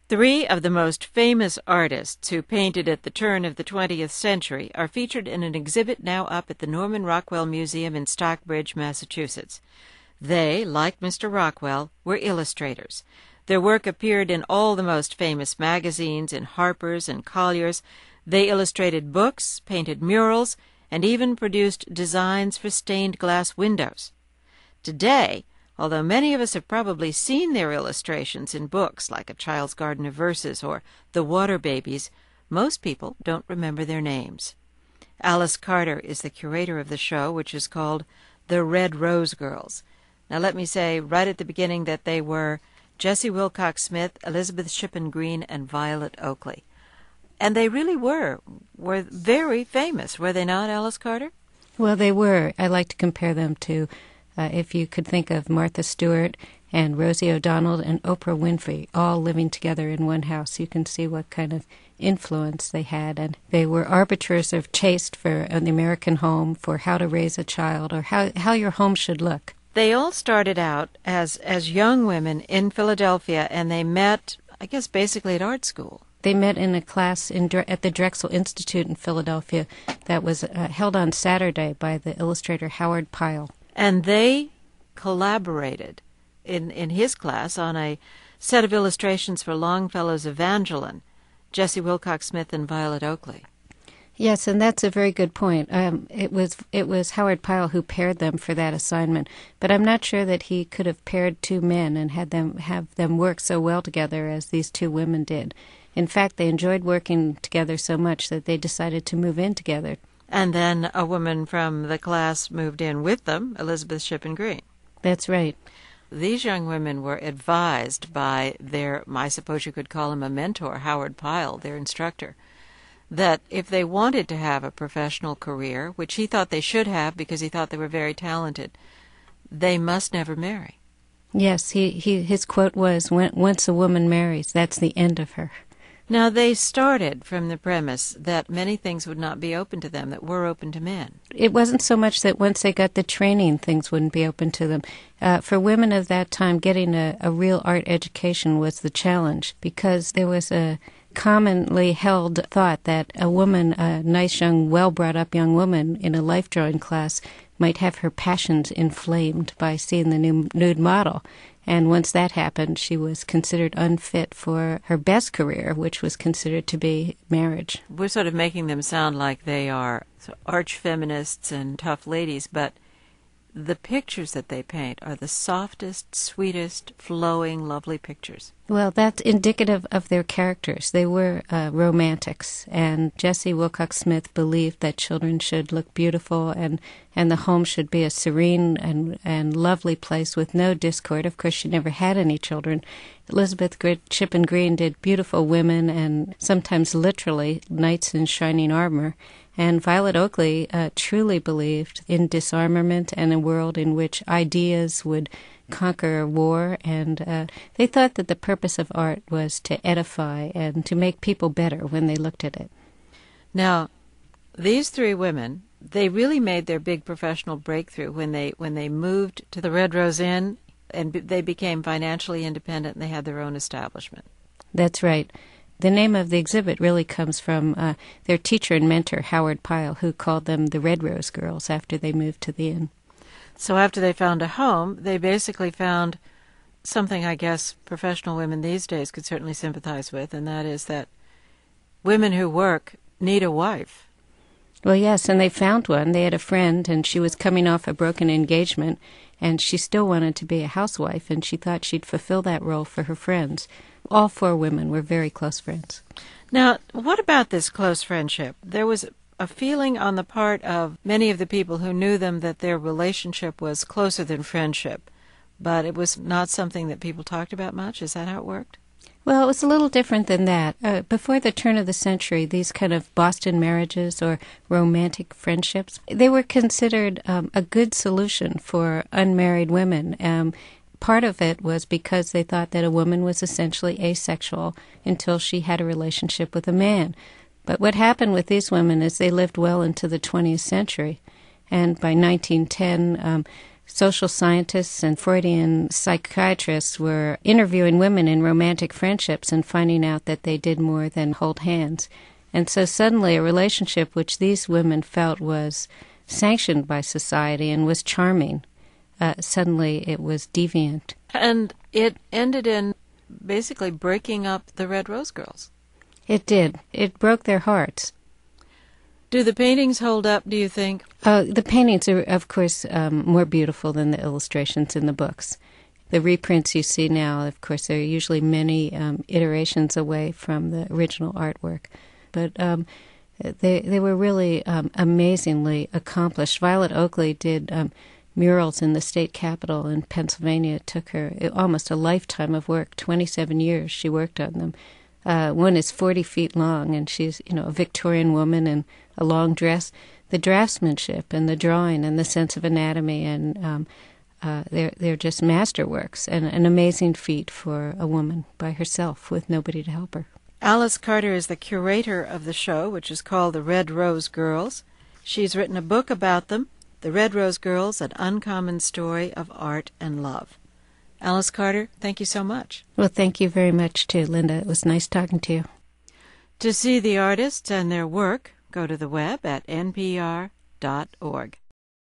Three of the most famous artists who painted at the turn of the 20th century are featured in an exhibit now up at the Norman Rockwell Museum in Stockbridge, Massachusetts. They, like Mr. Rockwell, were illustrators. Their work appeared in all the most famous magazines, in Harper's and Collier's. They illustrated books, painted murals, and even produced designs for stained glass windows. Today, although many of us have probably seen their illustrations in books like A Child's Garden of Verses or The Water Babies, most people don't remember their names. Alice Carter is the curator of the show, which is called The Red Rose Girls. Now let me say right at the beginning that they were Jessie Wilcox Smith, Elizabeth Shippen Green, and Violet Oakley. And they really were very famous, were they not, Alice Carter? Well, they were. I like to compare them to if you could think of Martha Stewart and Rosie O'Donnell and Oprah Winfrey all living together in one house, you can see what kind of influence they had. And they were arbiters of taste for an American home, for how to raise a child, or how your home should look. They all started out as young women in Philadelphia, and they met, I guess, basically at art school. They met in a class at the Drexel Institute in Philadelphia that was held on Saturday by the illustrator Howard Pyle. And they collaborated in his class on a set of illustrations for Longfellow's Evangeline, Jessie Wilcox Smith and Violet Oakley. Yes, and that's a very good point. It was Howard Pyle who paired them for that assignment, but I'm not sure that he could have paired two men and have them work so well together as these two women did. In fact, they enjoyed working together so much that they decided to move in together. And then a woman from the class moved in with them, Elizabeth Shippen Green. That's right. These young women were advised by their, I suppose you could call him a mentor, Howard Pyle, their instructor, that if they wanted to have a professional career, which he thought they should have because he thought they were very talented, they must never marry. Yes, his quote was, "Once a woman marries, that's the end of her." Now, they started from the premise that many things would not be open to them that were open to men. It wasn't so much that once they got the training, things wouldn't be open to them. For women of that time, getting a real art education was the challenge, because there was a commonly held thought that a woman, a nice young, well-brought-up young woman in a life drawing class might have her passions inflamed by seeing the nude model. And once that happened, she was considered unfit for her best career, which was considered to be marriage. We're sort of making them sound like they are arch feminists and tough ladies, but the pictures that they paint are the softest, sweetest, flowing, lovely pictures. Well, that's indicative of their characters. They were romantics, and Jessie Wilcox Smith believed that children should look beautiful and the home should be a serene and lovely place with no discord. Of course, she never had any children. Elizabeth Shippen Green did beautiful women and sometimes literally knights in shining armor. And Violet Oakley truly believed in disarmament and a world in which ideas would conquer war, and they thought that the purpose of art was to edify and to make people better when they looked at it. Now, these three women, they really made their big professional breakthrough when they moved to the Red Rose Inn, and they became financially independent and they had their own establishment. That's right. The name of the exhibit really comes from their teacher and mentor, Howard Pyle, who called them the Red Rose Girls after they moved to the inn. So after they found a home, they basically found something I guess professional women these days could certainly sympathize with, and that is that women who work need a wife. Well, yes, and they found one. They had a friend, and she was coming off a broken engagement, and she still wanted to be a housewife, and she thought she'd fulfill that role for her friends. All four women were very close friends. Now, what about this close friendship? There was a feeling on the part of many of the people who knew them that their relationship was closer than friendship, but it was not something that people talked about much. Is that how it worked? Well, it was a little different than that. Before the turn of the century, these kind of Boston marriages or romantic friendships, they were considered a good solution for unmarried women. Part of it was because they thought that a woman was essentially asexual until she had a relationship with a man. But what happened with these women is they lived well into the 20th century. And by 1910, social scientists and Freudian psychiatrists were interviewing women in romantic friendships and finding out that they did more than hold hands. And so suddenly a relationship which these women felt was sanctioned by society and was charming, suddenly it was deviant. And it ended in basically breaking up the Red Rose Girls. It did. It broke their hearts. Do the paintings hold up, do you think? The paintings are, of course, more beautiful than the illustrations in the books. The reprints you see now, of course, are usually many iterations away from the original artwork. But they were really amazingly accomplished. Violet Oakley did murals in the state capitol in Pennsylvania. It took her almost a lifetime of work, 27 years she worked on them. One is 40 feet long, and she's, a Victorian woman in a long dress. The draftsmanship and the drawing and the sense of anatomy, and they're just masterworks, and an amazing feat for a woman by herself with nobody to help her. Alice Carter is the curator of the show, which is called The Red Rose Girls. She's written a book about them, The Red Rose Girls, An Uncommon Story of Art and Love. Alice Carter, thank you so much. Well, thank you very much, too, Linda. It was nice talking to you. To see the artists and their work, go to the web at npr.org.